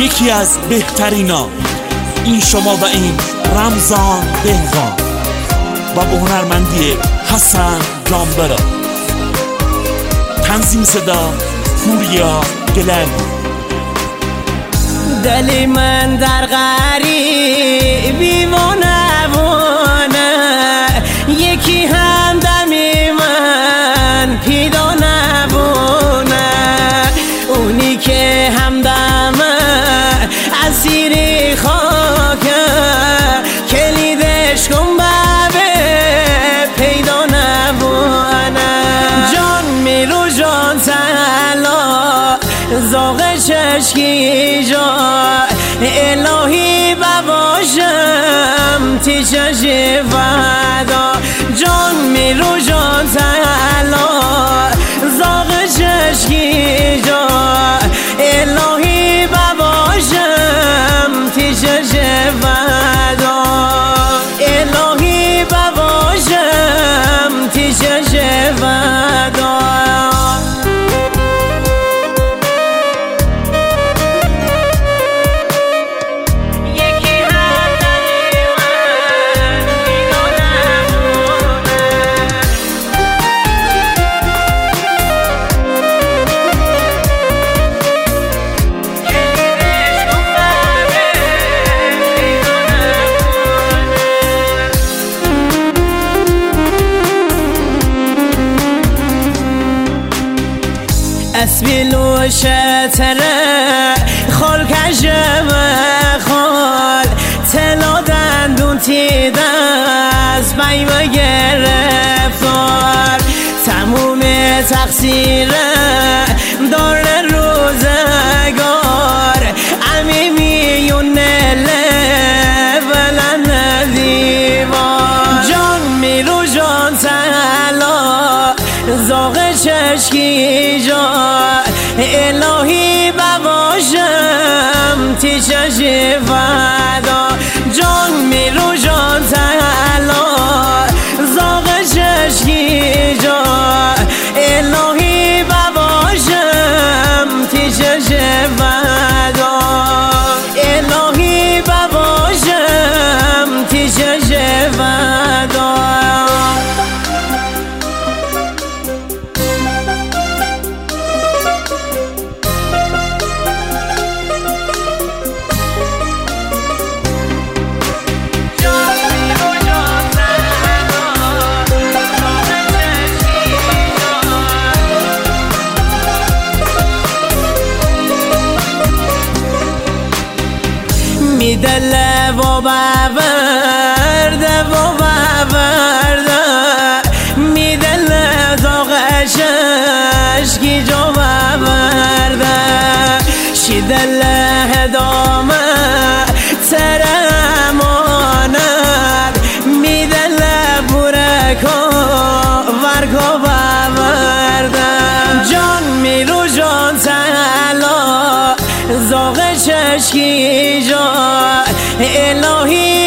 یکی از بهترینا، این شما و این رمضان دهقان و به هنرمندی حسن جانبرا. تنظیم صدا پوریا گلرگی. دلی من در غریبی و نبونه، یکی همدمی من پیدا نبونه، اونی که همدمه اسیر خاکه، کلیدش کن بابه پیدا نبونه. جان میرو جان تلا زاغ چشکی جا، الهی بباشم تی چشی فدا. جان میرو جان تلا زاغ چشکی جا، الهی بباشم تی چشی فدا، الهی بباشم تی چشی فدا. اسبیلو شتره خال کشم خال، تلا دندون تی دست بیمه گرفتار، تموم تقصیره داره روزگار، امی میونه بلند دیوار. جان میرو جان تلا زاغ چشکی جا، الهی بباشم تی چشی فدا. جان میرو جان تلا زاغ چشکی جا، الهی بباشم تی چشی فدا، الهی بباشم تی چشی فدا. میدله و بورده و بورده، میدله زاغش اشکی جو بورده، شیدله هدامه ترماند، میدله بورکو ورکو بورده. جان میرو جان تلا زاغ چشکی جا، الهی